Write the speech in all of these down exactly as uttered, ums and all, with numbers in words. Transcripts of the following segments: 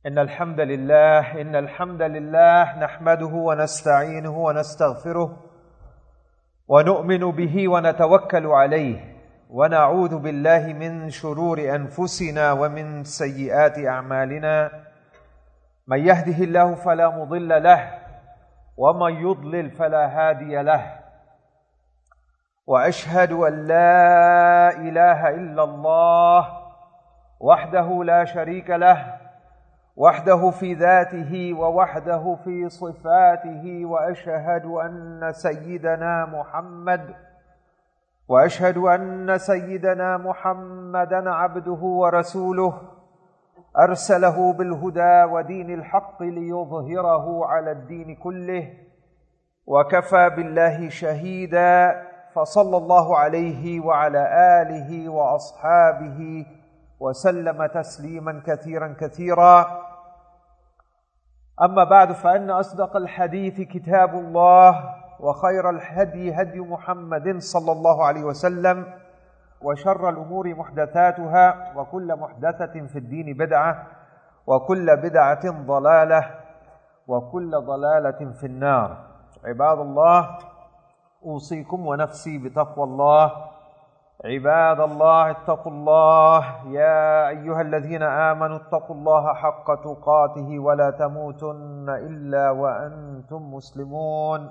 إن الحمد لله إن الحمد لله نحمده ونستعينه ونستغفره ونؤمن به ونتوكل عليه ونعوذ بالله من شرور أنفسنا ومن سيئات أعمالنا من يهده الله فلا مضل له ومن يضلل فلا هادي له وأشهد أن لا إله إلا الله وحده لا شريك له وحده في ذاته ووحده في صفاته وأشهد أن سيدنا محمد وأشهد أن سيدنا محمدًا عبده ورسوله أرسله بالهدى ودين الحق ليظهره على الدين كله وكفى بالله شهيدا فصلى الله عليه وعلى آله وأصحابه وسلم تسليما كثيرا كثيرا. أما بعد فإن أصدق الحديث كتاب الله وخير الهدي هدي محمد صلى الله عليه وسلم وشر الأمور محدثاتها وكل محدثة في الدين بدعة وكل بدعة ضلالة وكل ضلالة في النار. عباد الله، أوصيكم ونفسي بتقوى الله. عباد الله اتقوا الله يا أيها الذين آمنوا اتقوا الله حق تقاته ولا تموتن إلا وأنتم مسلمون.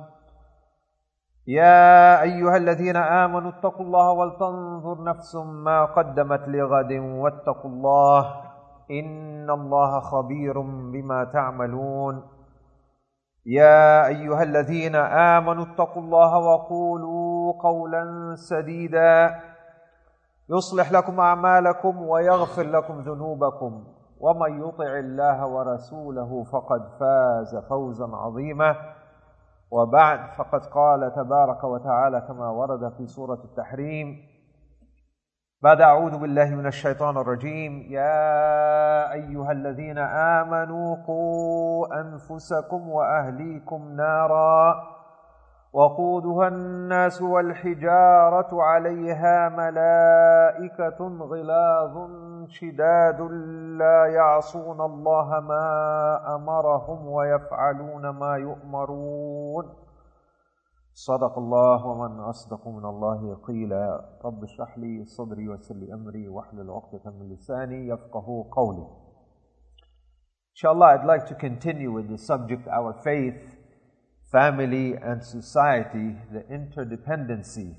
يا أيها الذين آمنوا اتقوا الله ولتنظر نفس ما قدمت لغد واتقوا الله إن الله خبير بما تعملون. يا أيها الذين آمنوا اتقوا الله وقولوا قولا سديدا يصلح لكم أعمالكم ويغفر لكم ذنوبكم ومن يطع الله ورسوله فقد فاز فوزا عظيما. وبعد، فقد قال تبارك وتعالى كما ورد في سورة التحريم بعد أعوذ بالله من الشيطان الرجيم: يا أيها الذين آمنوا قوا أنفسكم وأهليكم نارا وقودها الناس والحجارة عليها ملائكة غلاظ شداد لا يعصون الله ما أمرهم ويفعلون ما يؤمرون. صدق الله ومن أصدق من الله قيلا. رب اشرح لي صدري ويسر لي أمري واحلل عقدة من لساني يفقهوا قولي. Inshallah, I'd like to continue with the subject, our faith, family and society, the interdependency.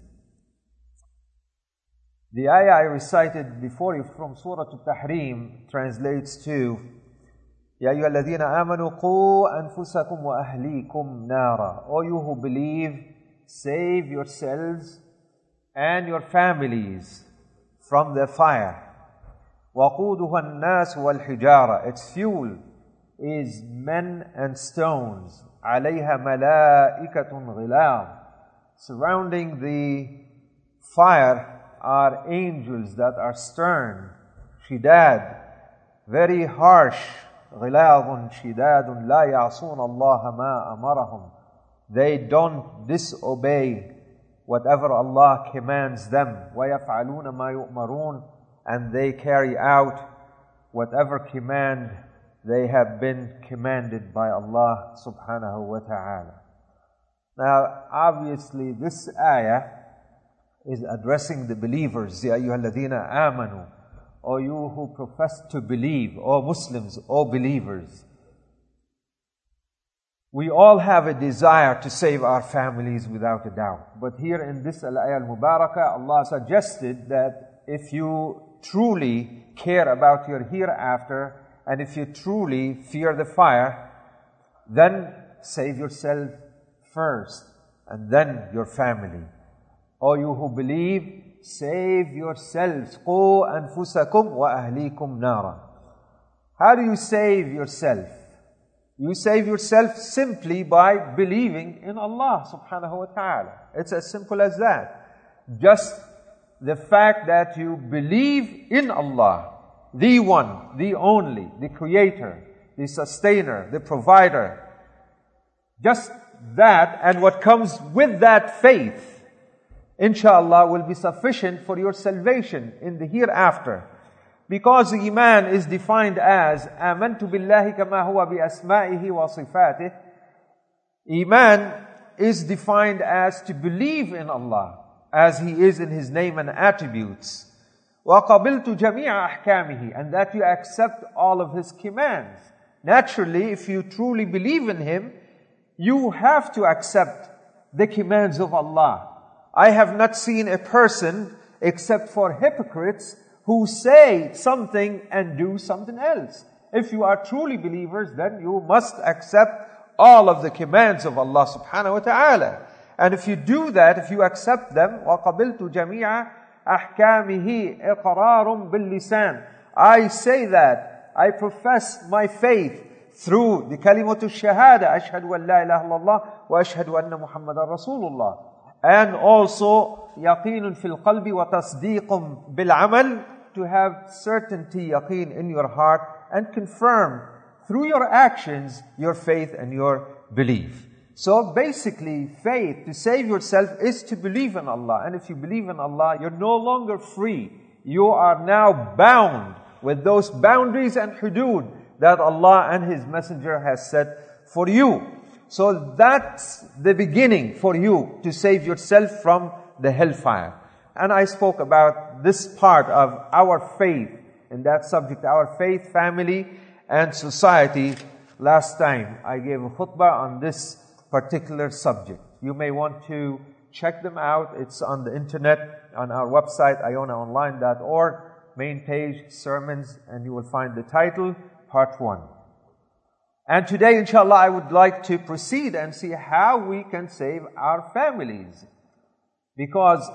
The ayah I recited before you from Surah Al-Tahrim translates to يا أيها الذين آمنوا قوا أنفسكم وأهليكم نارا. O you who believe, save yourselves and your families from the fire. وقودها الناس والحجارة. Its fuel is men and stones. عليها ملائكة غلاظ. Surrounding the fire are angels that are stern, شداد, very harsh. غلاظ شداد لا يعصون الله ما أمرهم. They don't disobey whatever Allah commands them. ويفعلون ما يؤمرون. And they carry out whatever command they have been commanded by Allah subhanahu wa ta'ala. Now, obviously, this ayah is addressing the believers. يا أيها الذين آمنوا. O you who profess to believe, O Muslims, O believers. We all have a desire to save our families without a doubt. But here in this Al-Ayah Al-Mubarakah, Allah suggested that if you truly care about your hereafter, and if you truly fear the fire, then save yourself first, and then your family. O you who believe, save yourselves. قُوا أَنفُسَكُمْ وَأَهْلِيكُمْ نَارًا. How do you save yourself? You save yourself simply by believing in Allah subhanahu wa ta'ala. It's as simple as that. Just the fact that you believe in Allah, the one, the only, the creator, the sustainer, the provider. Just that and what comes with that faith, inshallah, will be sufficient for your salvation in the hereafter. Because the iman is defined as آمنت بالله كما هو بأسمائه وصفاته. Iman is defined as to believe in Allah as He is in His name and attributes. وَقَبِلْتُ جَمِيعَ أَحْكَامِهِ, and that you accept all of His commands. Naturally, if you truly believe in Him, you have to accept the commands of Allah. I have not seen a person, except for hypocrites, who say something and do something else. If you are truly believers, then you must accept all of the commands of Allah subhanahu wa ta'ala. And if you do that, if you accept them, وَقَبِلْتُ جَمِيعَ أَحْكَامِهِ إِقْرَارٌ بِاللِّسَانِ, I say that, I profess my faith through the kalimatu shahada, أشهد أن لا إله إلا الله وأشهد أن محمد رسول الله. And also, يقين في القلب وتصديق بالعمل, to have certainty, yaqeen in your heart, and confirm through your actions your faith and your belief. So basically, faith, to save yourself, is to believe in Allah. And if you believe in Allah, you're no longer free. You are now bound with those boundaries and hudud that Allah and His Messenger has set for you. So that's the beginning for you to save yourself from the hellfire. And I spoke about this part of our faith, in that subject, our faith, family, and society. Last time I gave a khutbah on this particular subject. You may want to check them out. It's on the internet, on our website, iona online dot org, main page, sermons, and you will find the title, part one. And today, inshallah, I would like to proceed and see how we can save our families. Because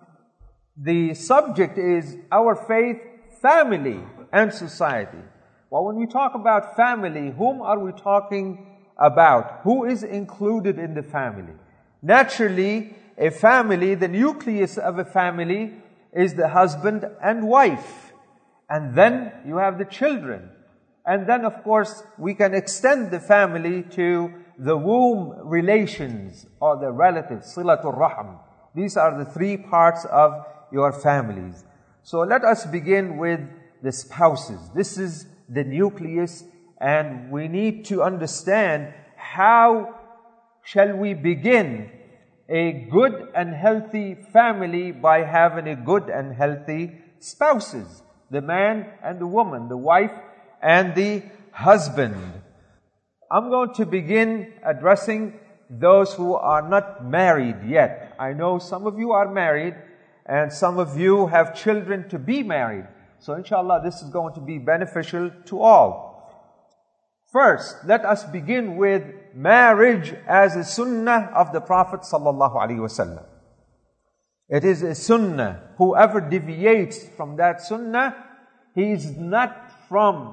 the subject is our faith, family, and society. Well, when we talk about family, whom are we talking about? Who is included in the family? Naturally, a family, the nucleus of a family is the husband and wife. And then you have the children. And then, of course, we can extend the family to the womb relations or the relatives, silatul rahim. These are the three parts of your families. So let us begin with the spouses. This is the nucleus, and we need to understand how shall we begin a good and healthy family by having a good and healthy spouses. The man and the woman, the wife and the husband. I'm going to begin addressing those who are not married yet. I know some of you are married and some of you have children to be married. So inshallah, this is going to be beneficial to all. First, let us begin with marriage as a sunnah of the Prophet sallallahu alaihi wasallam. It is a sunnah. Whoever deviates from that sunnah, he is not from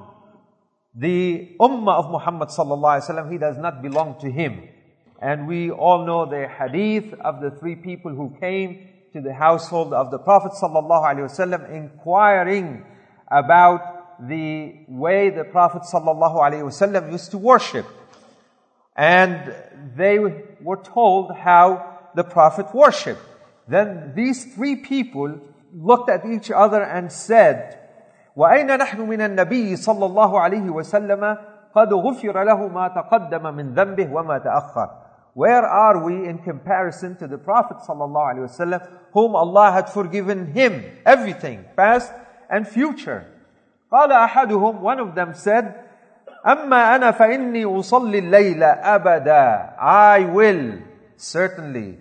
the ummah of Muhammad sallallahu alaihi wasallam. He does not belong to him. And we all know the hadith of the three people who came to the household of the Prophet sallallahu alaihi wasallam inquiring about the way the Prophet sallallahu alaihi wasallam used to worship. And they were told how the Prophet worshipped. Then these three people looked at each other and said, وَأَيْنَ نَحْنُ مِنَ النَّبِيِّ صَلَّى اللَّهُ عَلَيْهِ وَسَلَّمَ قَدْ غُفِرَ لَهُ مَا تَقَدَّمَ مِنْ ذَنْبِهِ وَمَا تَأَخَّرَ. Where are we in comparison to the Prophet sallallahu alaihi wasallam, whom Allah had forgiven him everything, past and future? قال أحدهم, one of them said, أما أنا فإني أصلي الليل أبدا. I will certainly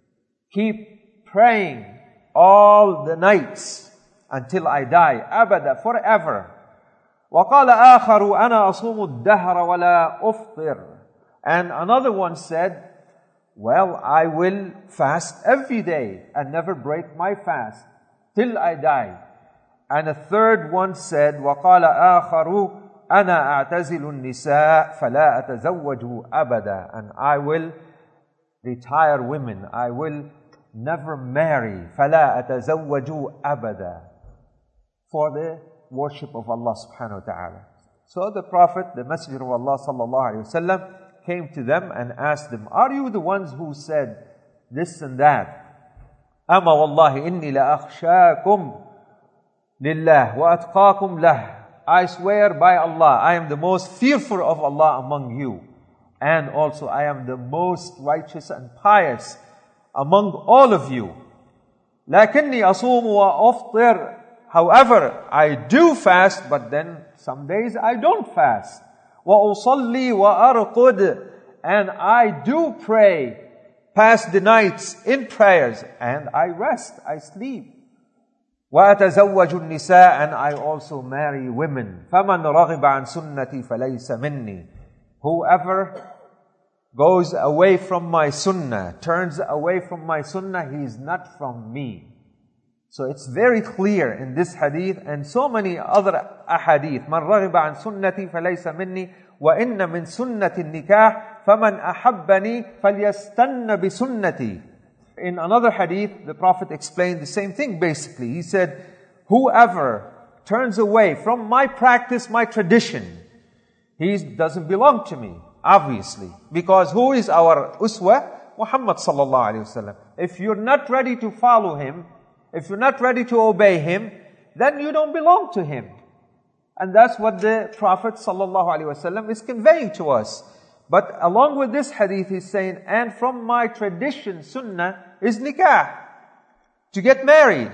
keep praying all the nights until I die, أبدا, forever. وقال آخر أنا أصوم الدهر ولا أفطر. And another one said, well, I will fast every day and never break my fast till I die. And a third one said, وَقَالَ آخَرُ أَنَا أَعْتَزِلُ النِّسَاءَ فَلَا أَتَزَوَّجُ أَبَدًا. And I will retire women. I will never marry. فَلَا أَتَزَوَّجُ أَبَدًا. For the worship of Allah subhanahu wa ta'ala. So the Prophet, the Messenger of Allah sallallahu alayhi wa sallam, came to them and asked them, are you the ones who said this and that? أَمَا وَاللَّهِ إِنِّي لَأَخْشَاكُمْ لله وأتقاكم له. I swear by Allah, I am the most fearful of Allah among you. And also I am the most righteous and pious among all of you. لكني أصوم وأفطر. However, I do fast, but then some days I don't fast. وأصلي وأرقد. And I do pray, pass the nights in prayers, and I rest, I sleep. وأتزوج النساء. And I also marry women. فمن رغب عن سنتي فليس مني. Whoever goes away from my sunnah, turns away from my sunnah, he is not from me. So it's very clear in this hadith and so many other ahadith. من رغب عن سنتي فليس مني وإن من سنة النكاح فمن أحبني فليستن بسنتي. In another hadith, the Prophet explained the same thing basically. He said, whoever turns away from my practice, my tradition, he doesn't belong to me, obviously. Because who is our uswa? Muhammad sallallahu alayhi wa sallam. If you're not ready to follow him, if you're not ready to obey him, then you don't belong to him. And that's what the Prophet sallallahu alayhi wa sallam is conveying to us. But along with this hadith, he's saying, and from my tradition, sunnah, is nikah, to get married.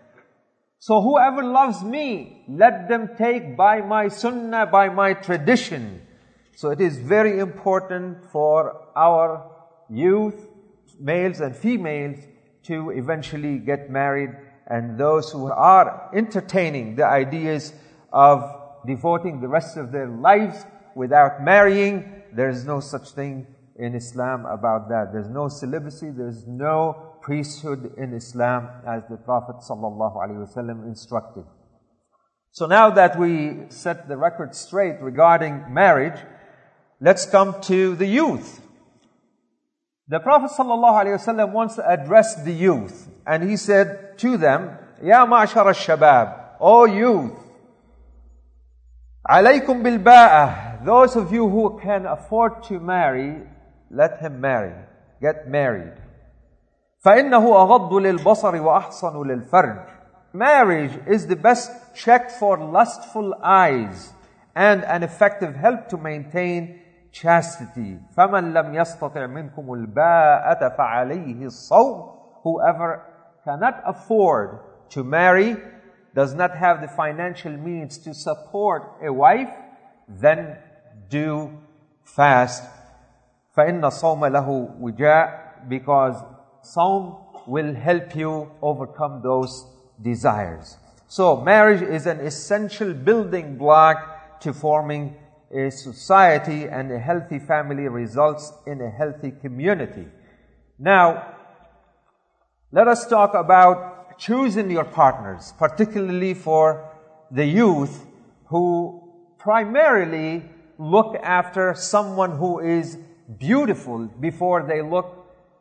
So whoever loves me, let them take by my sunnah, by my tradition. So it is very important for our youth, males and females, to eventually get married. And those who are entertaining the ideas of devoting the rest of their lives without marrying, there is no such thing in Islam about that. There's no celibacy, there's no priesthood in Islam as the Prophet ﷺ instructed. So now that we set the record straight regarding marriage, let's come to the youth. The Prophet ﷺ once addressed the youth and he said to them, Ya ma'ashar al-shabab, O youth, alaykum bil-ba'ah. Those of you who can afford to marry, let him marry. Get married. فَإِنَّهُ أَغَضُّ لِلْبَصَرِ وَأَحْصَنُ لِلْفَرْجِ. Marriage is the best check for lustful eyes and an effective help to maintain chastity. فَمَنْ لَمْ يَسْتَطِعْ مِنْكُمُ الْبَاءَةَ فَعَلَيْهِ الصَّوْمُ. Whoever cannot afford to marry, does not have the financial means to support a wife, then do fast. فَإِنَّ الصَّوْمَ لَهُ وِجَاء. Because Sawm will help you overcome those desires. So marriage is an essential building block to forming a society, and a healthy family results in a healthy community. Now, let us talk about choosing your partners, particularly for the youth who primarily look after someone who is beautiful before they look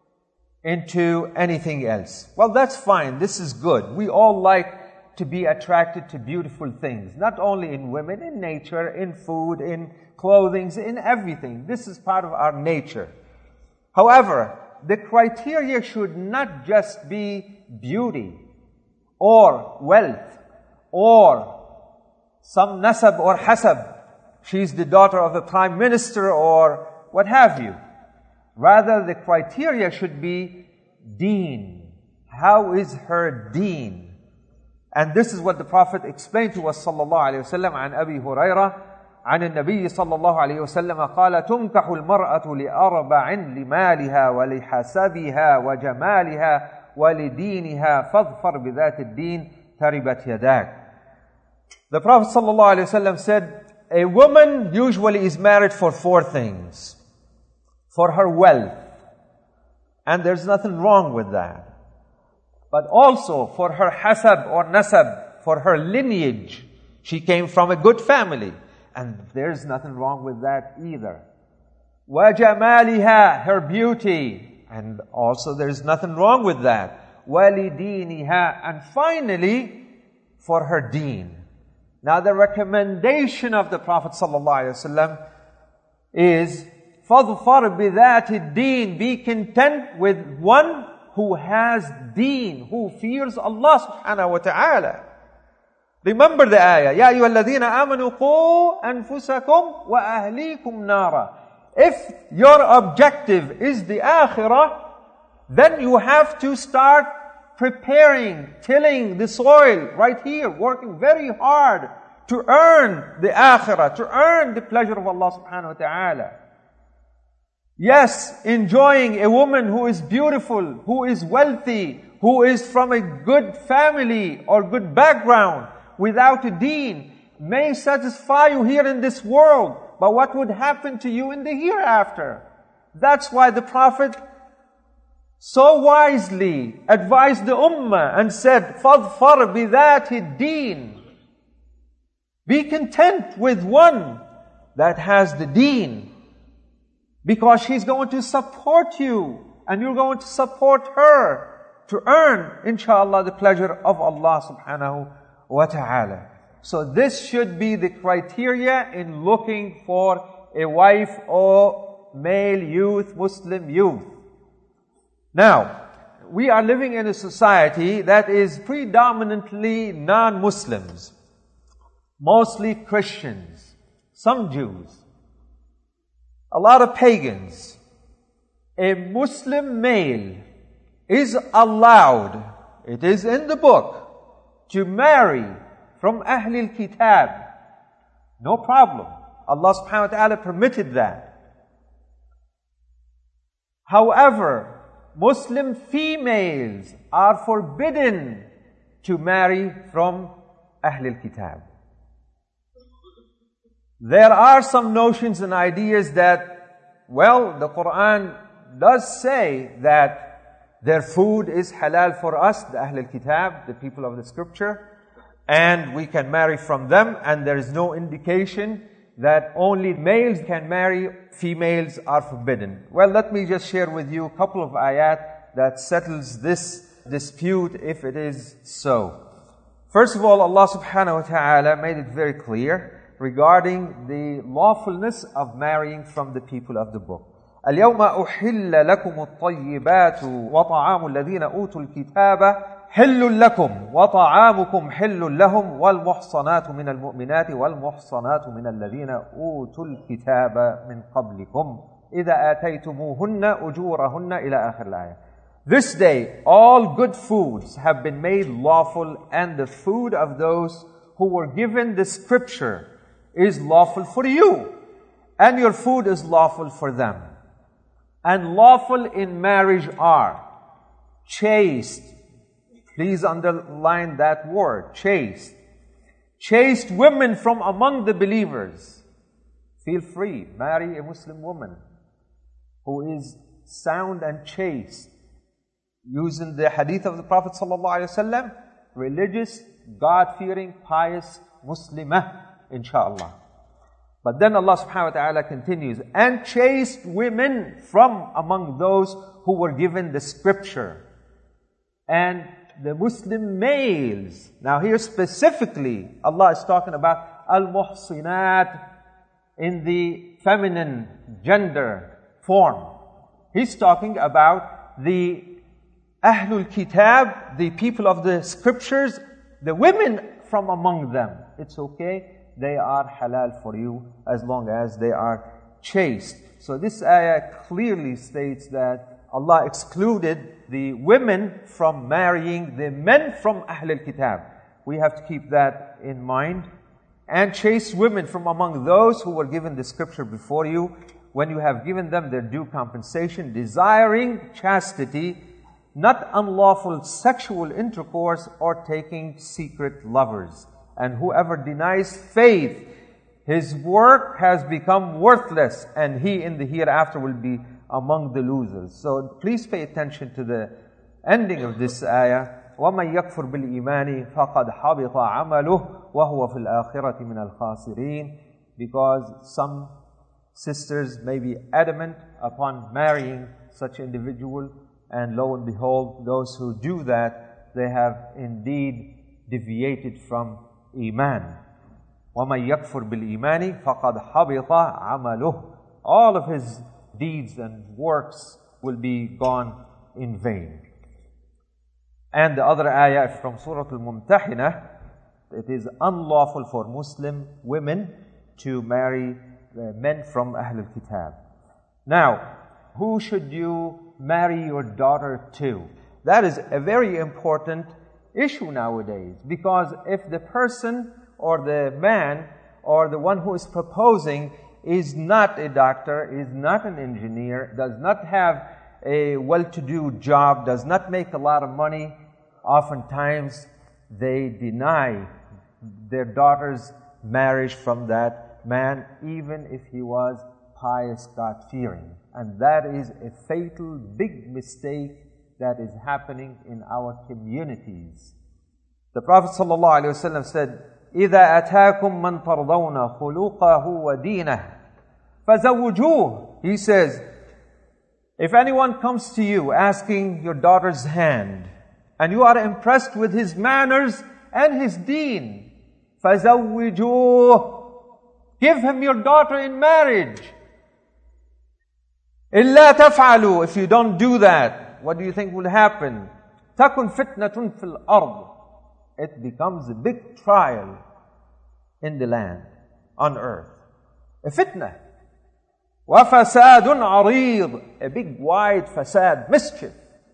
into anything else. Well, that's fine. This is good. We all like to be attracted to beautiful things, not only in women, in nature, in food, in clothing, in everything. This is part of our nature. However, the criteria should not just be beauty or wealth or some nasab or hasab. She's the daughter of a prime minister or what have you. Rather, the criteria should be deen. How is her deen? And this is what the Prophet explained to us sallallahu alayhi wa sallam عن أبي هريرة عن النبي صلى الله عليه وسلم قال تنكح المرأة لأربع لمالها ولحسبها وجمالها ولدينها فاظفر بذات الدين تربت يداك. The Prophet sallallahu alayhi wa sallam said, a woman usually is married for four things. For her wealth, and there's nothing wrong with that. But also for her hasab or nasab, for her lineage. She came from a good family, and there's nothing wrong with that either. وَجَمَالِهَا, her beauty, and also there's nothing wrong with that. وَلِدِينِهَا, and finally, for her deen. Now the recommendation of the Prophet ﷺ is, فَظْفَرْ بِذَاتِ الدِّينِ, be content with one who has deen, who fears Allah subhanahu wa ta'ala. Remember the ayah. يَا أَيُّهَا الَّذِينَ آمَنُوا قُوا أَنفُسَكُمْ وَأَهْلِيكُمْ نَارًا. If your objective is the akhirah, then you have to start preparing, tilling the soil right here, working very hard to earn the akhirah, to earn the pleasure of Allah subhanahu wa ta'ala. Yes, enjoying a woman who is beautiful, who is wealthy, who is from a good family or good background, without a deen, may satisfy you here in this world, but what would happen to you in the hereafter? That's why the Prophet so wisely advised the ummah and said, فَاظْفَرْ بِذَاتِ الدِّينِ. Be content with one that has the deen, because she's going to support you and you're going to support her to earn, inshallah, the pleasure of Allah subhanahu wa ta'ala. So this should be the criteria in looking for a wife or male youth, Muslim youth. Now, we are living in a society that is predominantly non-Muslims, mostly Christians, some Jews, a lot of pagans. A Muslim male is allowed, it is in the book, to marry from Ahlul Kitab. No problem. Allah subhanahu wa ta'ala permitted that. However, Muslim females are forbidden to marry from Ahlul Kitab. There are some notions and ideas that, well, the Quran does say that their food is halal for us, the Ahlul Kitab, the people of the scripture, and we can marry from them, and there is no indication that only males can marry, females are forbidden. Well, let me just share with you a couple of ayat that settles this dispute if it is so. First of all, Allah subhanahu wa ta'ala made it very clear regarding the lawfulness of marrying from the people of the book. اليوم أحل لكم الطيبات وطعام الذين أوتوا الكتاب حل لكم وطعامكم حل لهم والمحصنات من المؤمنات والمحصنات من الذين أوتوا الكتاب من قبلكم إذا آتيتموهن أجورهن إلى آخر الآية. This day all good foods have been made lawful, and the food of those who were given the scripture is lawful for you, and your food is lawful for them. And lawful in marriage are chaste. Please underline that word, chaste. Chaste women from among the believers. Feel free, marry a Muslim woman who is sound and chaste. Using the hadith of the Prophet ﷺ, religious, God-fearing, pious Muslimah, inshallah. But then Allah subhanahu wa ta'ala continues, and chaste women from among those who were given the scripture. And the Muslim males. Now here specifically, Allah is talking about al-muhsinat in the feminine gender form. He's talking about the Ahlul Kitab, the people of the scriptures, the women from among them. It's okay. They are halal for you as long as they are chaste. So this ayah clearly states that Allah excluded the women from marrying the men from Ahlul Kitab. We have to keep that in mind. And chaste women from among those who were given the scripture before you, when you have given them their due compensation, desiring chastity, not unlawful sexual intercourse or taking secret lovers. And whoever denies faith, his work has become worthless, and he in the hereafter will be among the losers. So please pay attention to the ending of this ayah. وَمَنْ يَكْفُرْ بِالْإِيمَانِ فَقَدْ حَبِطَ عَمَلُهُ وَهُوَ فِي الْآخِرَةِ مِنَ الْخَاسِرِينَ. Because some sisters may be adamant upon marrying such individual, and lo and behold, those who do that, they have indeed deviated from Iman. وَمَنْ يَكْفُرْ بِالْإِيمَانِ فَقَدْ حَبِطَ عَمَلُهُ. All of his deeds and works will be gone in vain. And the other ayah from Surah Al-Mumtahinah, It is unlawful for Muslim women to marry uh, men from Ahlul Kitab. Now, who should you marry your daughter to? That is a very important issue nowadays, because if the person or the man or the one who is proposing is not a doctor, is not an engineer, does not have a well-to-do job, does not make a lot of money, oftentimes they deny their daughter's marriage from that man, even if he was pious, God-fearing. And that is a fatal, big mistake that is happening in our communities. The Prophet ﷺ said, إِذَا أَتَاكُمْ مَنْ تَرْضَوْنَ خُلُقَهُ وَدِينَهُ فَزَوُّجُوهُ. He says, if anyone comes to you asking your daughter's hand, and you are impressed with his manners and his deen, فَزَوِّجُوهُ. Give him your daughter in marriage. إِلَّا تَفْعَلُوا. If you don't do that, what do you think will happen? تَكُنْ فِتْنَةٌ فِي الْأَرْضِ. It becomes a big trial in the land, on earth. A fitna. وَفَسَادٌ عَرِيضٌ. A big wide fasad, mischief.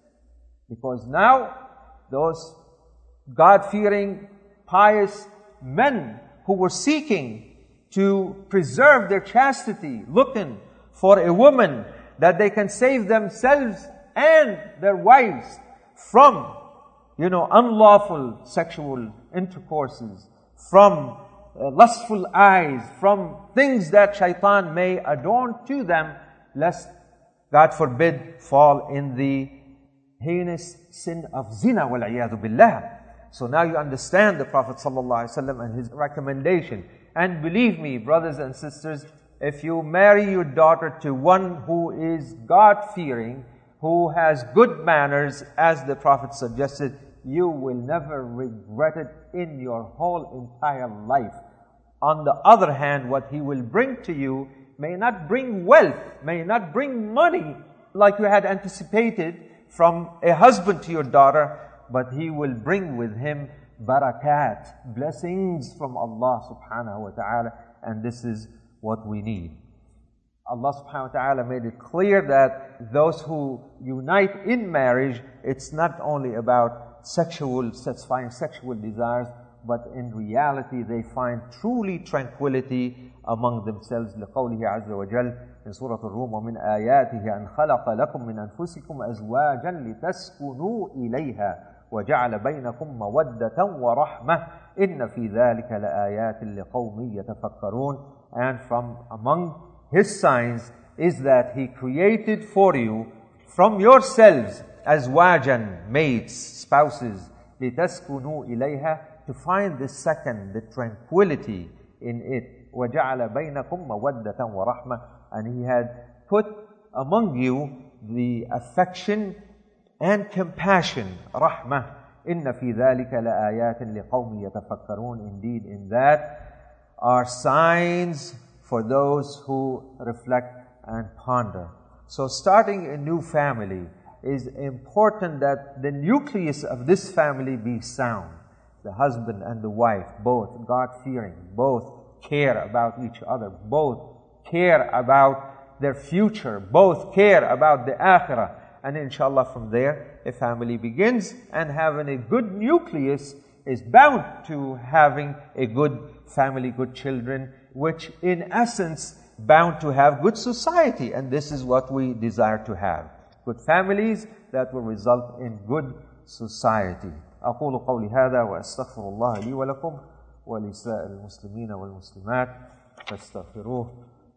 Because now, those God-fearing, pious men who were seeking to preserve their chastity, looking for a woman that they can save themselves and their wives from, you know, unlawful sexual intercourses, from uh, lustful eyes, from things that shaitan may adorn to them, lest, God forbid, fall in the heinous sin of zina, wal-'iyadhu billah. So now you understand the Prophet ﷺ and his recommendation. And believe me, brothers and sisters, if you marry your daughter to one who is God-fearing, who has good manners, as the Prophet suggested, you will never regret it in your whole entire life. On the other hand, what he will bring to you may not bring wealth, may not bring money like you had anticipated from a husband to your daughter, but he will bring with him barakat, blessings from Allah subhanahu wa ta'ala, and this is what we need. Allah subhanahu wa ta'ala made it clear that those who unite in marriage, it's not only about sexual, satisfying sexual desires, but in reality they find truly tranquility among themselves. لقوله عز وجل in Surah Al-Rum, وَمِنْ آيَاتِهِ أَنْ خَلَقَ لَكُم مِّنْ أَنفُسِكُمْ أَزْوَاجًا لِتَسْكُنُوا إِلَيْهَا وَجَعَلَ بَيْنَكُمْ مَوَدَّةً وَرَحْمَةً إِنَّ فِي ذَلِكَ لَآيَاتٍ لِقَوْمٍ يَتَفَكَّرُونَ. And from among His signs is that He created for you from yourselves azwajan, mates, spouses, لِتَسْكُنُوا إِلَيْهَا, to find the second, the tranquility in it. وَجَعَلَ بَيْنَكُمْ مَوَدَّةً وَرَحْمَةً. And He had put among you the affection and compassion, rahmah. إِنَّ فِي ذَلِكَ لَآيَاتٍ لِقَوْمٍ يَتَفَكَّرُونَ. Indeed, in that are signs for those who reflect and ponder. So starting a new family is important that the nucleus of this family be sound. The husband and the wife, both God-fearing, both care about each other, both care about their future, both care about the akhirah. And inshallah from there, a family begins, and having a good nucleus is bound to having a good family, good children, which in essence bound to have good society. And this is what we desire to have. Good families that will result in good society. أقول قولي هذا وأستغفر الله لي ولكم ولسائر المسلمين والمسلمات فاستغفروه.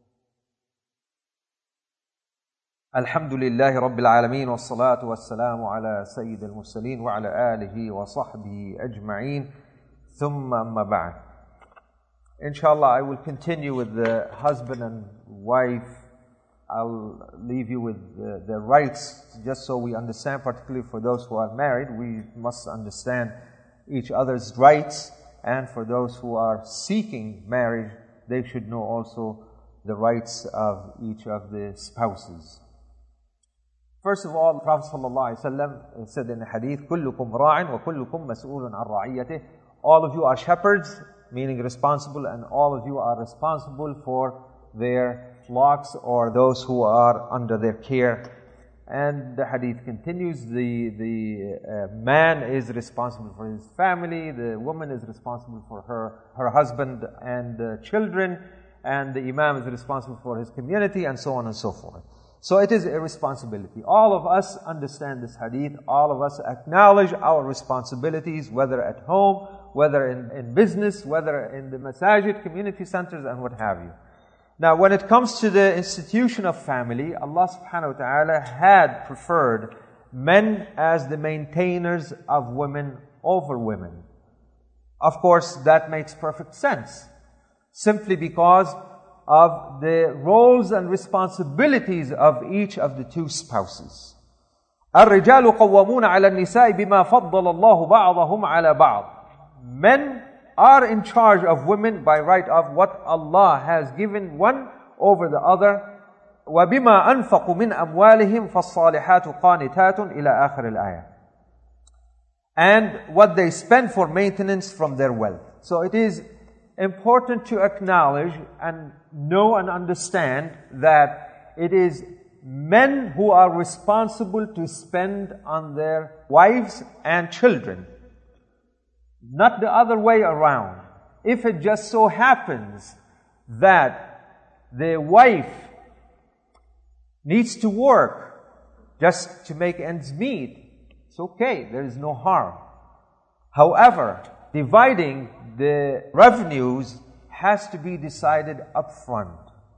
الحمد لله رب العالمين والصلاة والسلام على سيد المرسلين وعلى آله وصحبه أجمعين ثم أما بعد. Inshallah, I will continue with the husband and wife. I'll leave you with the, the rights, just so we understand, particularly for those who are married, we must understand each other's rights. And for those who are seeking marriage, they should know also the rights of each of the spouses. First of all, the Prophet ﷺ said in a hadith, كُلُّكُمْ رَاعٍ وَكُلُّكُمْ مَسْئُولٌ عَنْ رَعِيَّتِهِ. all of you are shepherds, meaning responsible, and all of you are responsible for their flocks or those who are under their care. And the hadith continues, the, the uh, man is responsible for his family, the woman is responsible for her, her husband and uh, children, and the imam is responsible for his community, and so on and so forth. So it is a responsibility. All of us understand this hadith, all of us acknowledge our responsibilities, whether at home, whether in, in business, whether in the masajid, community centers, and what have you. Now, when it comes to the institution of family, Allah subhanahu wa ta'ala had preferred men as the maintainers of women over women. Of course, that makes perfect sense, simply because of the roles and responsibilities of each of the two spouses. الرجال قوامون على النساء بما فضل الله بعضهم على بعض. Men are in charge of women by right of what Allah has given one over the other. وَبِمَا أَنْفَقُوا مِنْ أَمْوَالِهِمْ فَالصَّالِحَاتُ قَانِتَاتٌ إِلَى آخِرِ الْآيَةِ. And what they spend for maintenance from their wealth. So it is important to acknowledge and know and understand that it is men who are responsible to spend on their wives and children, not the other way around. If it just so happens that the wife needs to work just to make ends meet, it's okay, there is no harm. However, dividing the revenues has to be decided up front.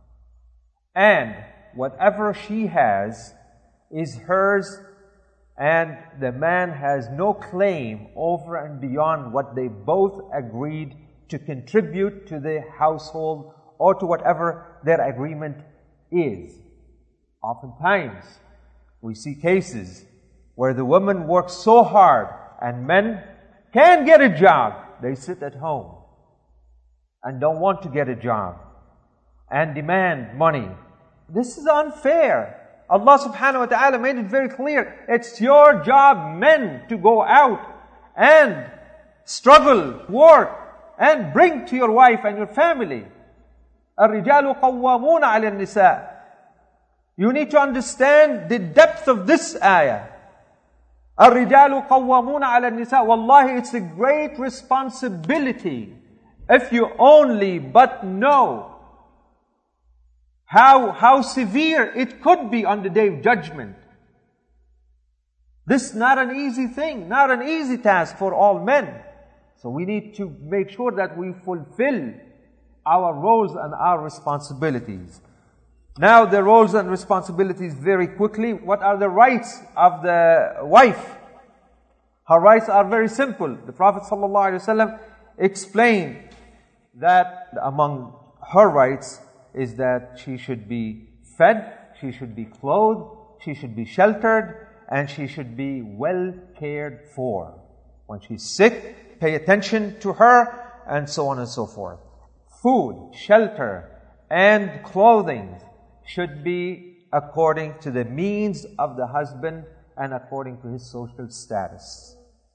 And whatever she has is hers, and the man has no claim over and beyond what they both agreed to contribute to the household or to whatever their agreement is. Oftentimes, we see cases where the woman works so hard and men can get a job. They sit at home and don't want to get a job and demand money. This is unfair. Allah subhanahu wa ta'ala made it very clear. It's your job, men, to go out and struggle, work, and bring to your wife and your family. الرجال قوامون على النساء. You need to understand the depth of this ayah. الرجال قوامون على النساء. Wallahi, it's a great responsibility if you only but know how, how severe it could be on the day of judgment. This is not an easy thing, not an easy task for all men. So we need to make sure that we fulfill our roles and our responsibilities. Now the roles and responsibilities very quickly. What are the rights of the wife? Her rights are very simple. The Prophet ﷺ explained that among her rights is that she should be fed, she should be clothed, she should be sheltered, and she should be well cared for. When she's sick, pay attention to her, and so on and so forth. Food, shelter, and clothing should be according to the means of the husband and according to his social status.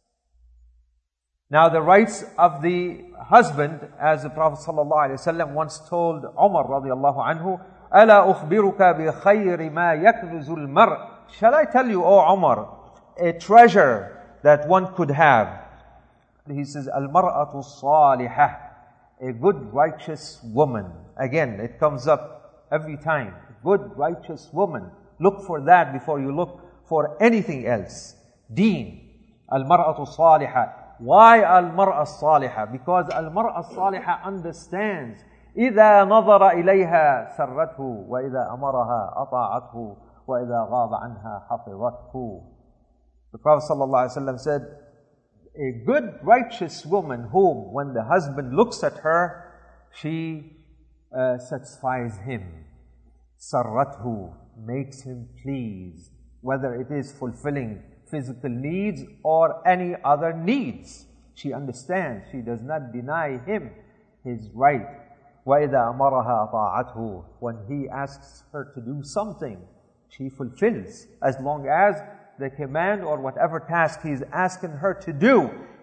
Now the rights of the husband, as the Prophet ﷺ once told Umar radiallahu anhu, أَلَا أُخْبِرُكَ بِخَيْرِ مَا يَكْنُزُ الْمَرْءِ. Shall I tell you, O Umar, a treasure that one could have? He says, الْمَرْأَةُ الصَّالِحَةِ. A good righteous woman. Again, it comes up every time. Good righteous woman. Look for that before you look for anything else. Deen. الْمَرْأَةُ الصَّالِحَةِ. Why al-mar'a as-salihah? Because al-mar'a as-salihah understands إِذَا نَظَرَ إِلَيْهَا سَرَّتْهُ وَإِذَا أَمَرَهَا أَطَاعَتْهُ وَإِذَا غَابَ عَنْهَا حَفِظَتْهُ. The Prophet ﷺ said, a good righteous woman whom when the husband looks at her, she uh, satisfies him. سَرَّتْهُ, makes him pleased, whether it is fulfilling physical needs or any other needs. She understands. She does not deny him his right. وَإِذَا أَمَرَهَا أَطَاعَتْهُ. When he asks her to do something, she fulfills. As long as the command or whatever task he is asking her to do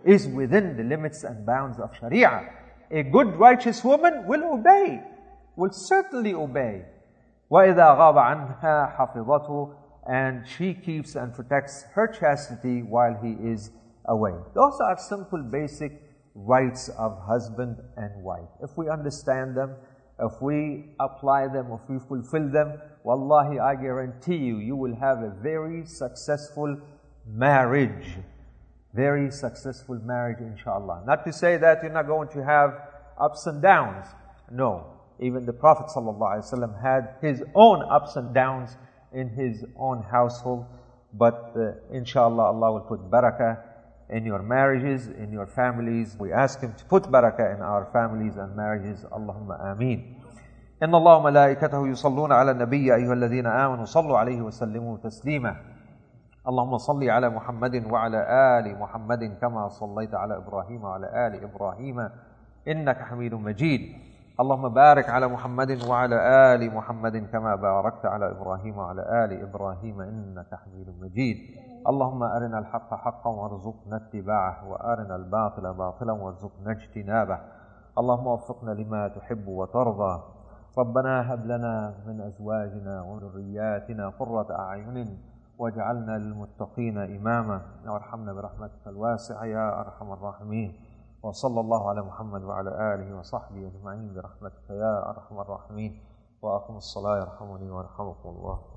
is within the limits and bounds of Sharia. A good righteous woman will obey, will certainly obey. وَإِذَا غَابَ عَنْهَا حَفِظَتْهُ, and she keeps and protects her chastity while he is away. Those are simple, basic rights of husband and wife. If we understand them, if we apply them, if we fulfill them, wallahi, I guarantee you, you will have a very successful marriage. Very successful marriage, inshallah. Not to say that you're not going to have ups and downs. No. Even the Prophet ﷺ had his own ups and downs in his own household. But uh, inshallah, Allah will put barakah in your marriages, in your families. We ask Him to put barakah in our families and marriages. Allahumma ameen. إن الله وملائكته يصلون على النبي أيها الذين آمنوا صلوا عليه وسلموا تسليما. اللهم صل على محمد وعلى آل محمد كما صليت على إبراهيم وعلى آل إبراهيم إنك حميد مجيد. اللهم بارك على محمد وعلى آل محمد كما باركت على إبراهيم وعلى آل إبراهيم إنك حميد مجيد. اللهم أرنا الحق حقا وارزقنا اتباعه وأرنا الباطل باطلا وارزقنا اجتنابه. اللهم وفقنا لما تحب وترضى. ربنا هب لنا من أزواجنا وذرياتنا قرة أعين واجعلنا للمتقين إماما وارحمنا برحمتك الواسعة يا أرحم الراحمين. وصلى الله على محمد وعلى آله وصحبه أجمعين برحمتك يا أرحم الراحمين. وأقم الصلاة يرحمني ويرحمكم الله.